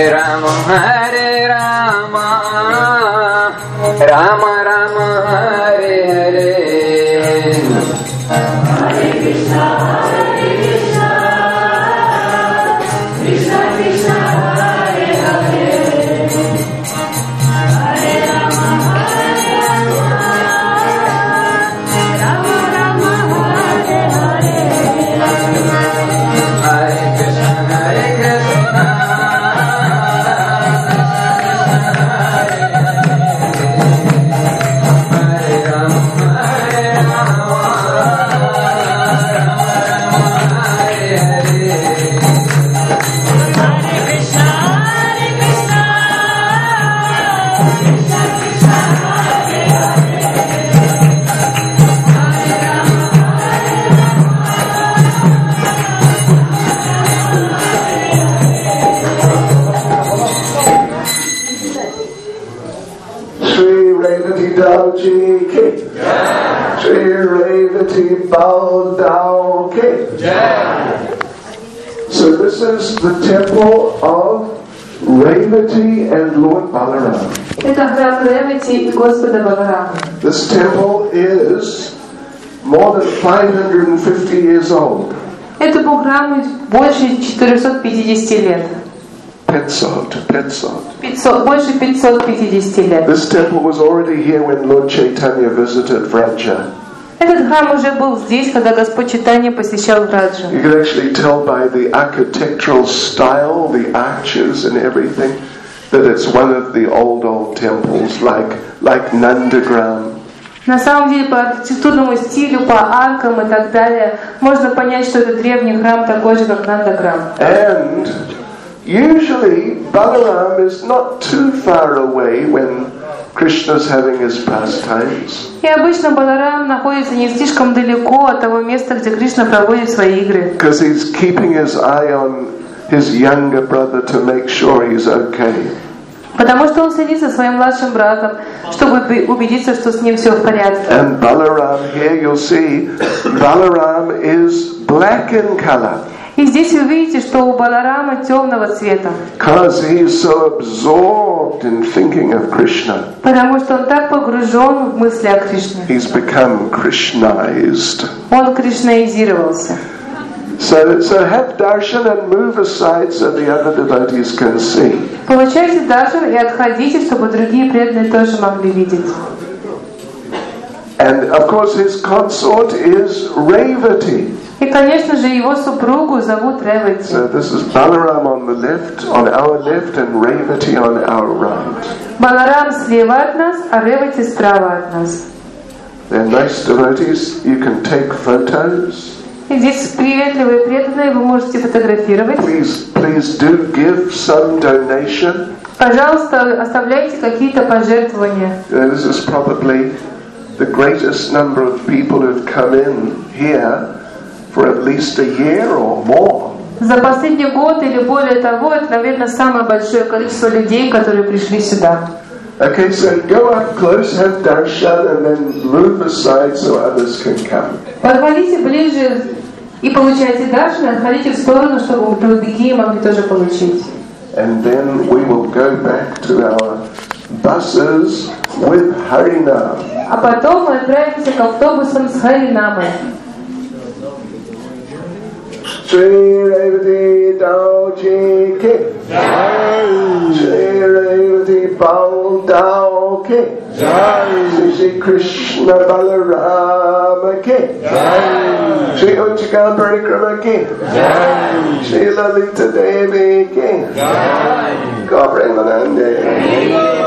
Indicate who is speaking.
Speaker 1: Rama Hare Rama, Rama Rama Hare Hare, Hare Krishna, Krishna Krishna, Hare Hare, Hare Rama, Rama Rama, Hare Hare, Hare Krishna, Hare Krishna.
Speaker 2: Ji ki Shri Revati Baldao ki. So this is the temple of Revati and Lord Balaram.
Speaker 3: Это храм Ревати и Господа Баларама.
Speaker 2: This temple is more than 550 years old.
Speaker 3: Этому храму больше 450 лет.
Speaker 2: 500.
Speaker 3: Больше 550 лет.
Speaker 2: This temple was already here when Lord Chaitanya visited Vraja.
Speaker 3: Этот храм уже был здесь, когда Господь Чайтанья посещал Враджу.
Speaker 2: You can actually tell by the architectural style, the arches and everything, that it's one of the old temples, like Nandagram.
Speaker 3: На самом деле, по архитектурному стилю, по аркам и так далее, можно понять, что это древний храм такой же, как Нандаграм.
Speaker 2: And usually Balaram is not too far away when Krishna's having his pastimes.
Speaker 3: И обычно Баларам находится не слишком далеко от того места, где Кришна проводит свои игры.
Speaker 2: Because he's keeping his eye on his younger brother to make sure he's okay.
Speaker 3: Потому что он следит за своим младшим братом, чтобы убедиться, что с ним все в порядке.
Speaker 2: And Balaram, here you'll see, Balaram is black in color.
Speaker 3: И здесь вы видите, что у Баларама темного цвета.
Speaker 2: Because he is so absorbed in thinking of Krishna.
Speaker 3: Потому что он так погружен в мысли о Кришне.
Speaker 2: He's become Krishnized.
Speaker 3: Он кришнаизировался.
Speaker 2: So have darshan and move aside so the other devotees can see.
Speaker 3: Получайте даршан и отходите, чтобы другие преданные тоже могли видеть.
Speaker 2: And of course his consort is Revati.
Speaker 3: И, конечно же, его супругу зовут Ревати.
Speaker 2: So this is Balaram on the left, on our left, and Revati on our right.
Speaker 3: Баларам слева от нас, а Ревати справа от нас.
Speaker 2: They're nice devotees. You can take photos.
Speaker 3: И здесь приветливые преданные, вы можете фотографировать.
Speaker 2: Please do give some donation.
Speaker 3: Пожалуйста, оставляйте какие-то пожертвования.
Speaker 2: This is probably the greatest number of people who've come in here for at least a year or more.
Speaker 3: За последний год или более того, это, наверное, самое большое количество людей, которые пришли сюда.
Speaker 2: Okay, so go up close, have darshan, and then move aside so others can come.
Speaker 3: Подходите ближе и получайте даршан, отходите в сторону, чтобы другие могли тоже получить.
Speaker 2: And then we will go back to our buses with Harinam.
Speaker 3: А потом мы отправимся к автобусам с Харинамой.
Speaker 2: Shri Revati Dao Ji Ki. Shri Revati Bal Dao Ki. Shri Krishna Balarama Ki. Shri Uchikam Parikrama Ki. Shri Lalita Devi Ki. Govardhanande.